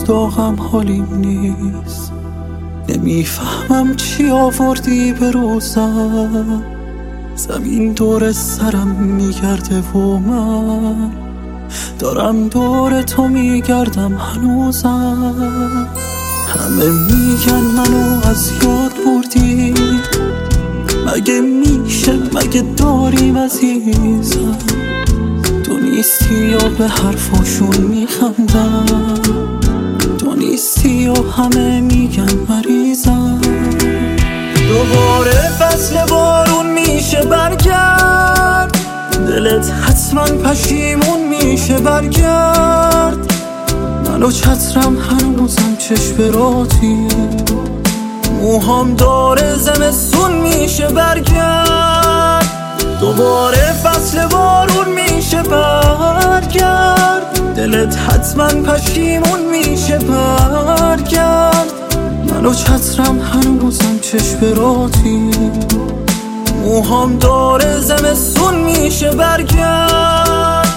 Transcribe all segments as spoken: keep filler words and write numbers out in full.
داغم حالیم نیست. نمیفهمم چی آوردی به روزم، زمین دور سرم میگرده و من دارم دور تو میگردم هنوزم. همه میگن منو از یاد بردی، مگه میشه مگه داریم عزیزم؟ تو نیستی یا به حرفاشون میخندم، تو نیستی و همه میگن مریضم. دوباره فصل بارون میشه برگرد، دلت حتما پشیمون میشه برگرد. من و چترم هنوزم چشم راتی، موهام داره زمستون میشه برگرد. دوباره فصل بارون میشه برگرد، دلت حتما پشیمون میشه برگرد. من و چترم هنوزم چشم راتی، موهام داره زمستون میشه برگرد.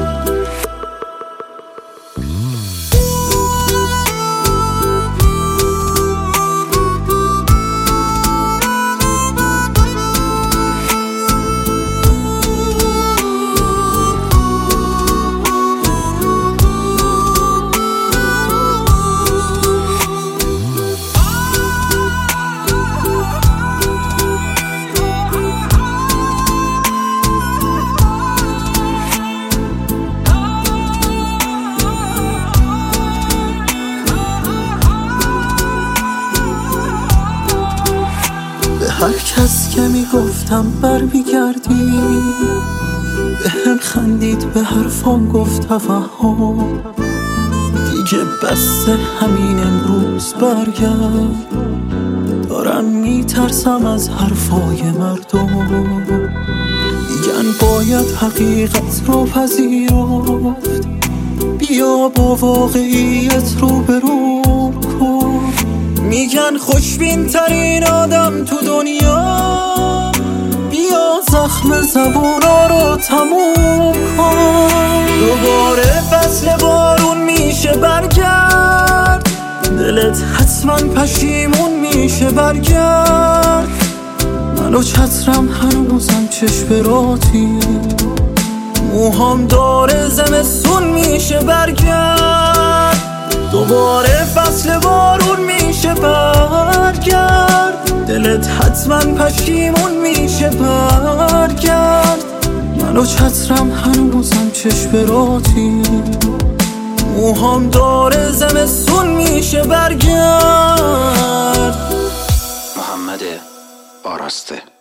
هر کس که میگفتم بر میگردی، به هم خندید به حرفام گفت تفهم. دیگه بسه همین امروز برگرد، دارم میترسم از حرفای مردم. میگن باید حقیقت رو پذیرفت، بیا با واقعیت رو برو کن. میگن خوشبین ترین آدم تو دنیا، بیا زخم زبونا رو تموم کن. دوباره فصل بارون میشه برگرد، دلت حتما پشیمون میشه برگرد. من و چترم هنوزم چشم راتی، موهام داره زمستون میشه برگرد. دوباره فصل بارون میشه برگرد، دلت حتما پشیمون میشه برگرد. من و چترم هنوزم چشم راتی، موهام داره زمستون میشه برگرد. محمد آراسته.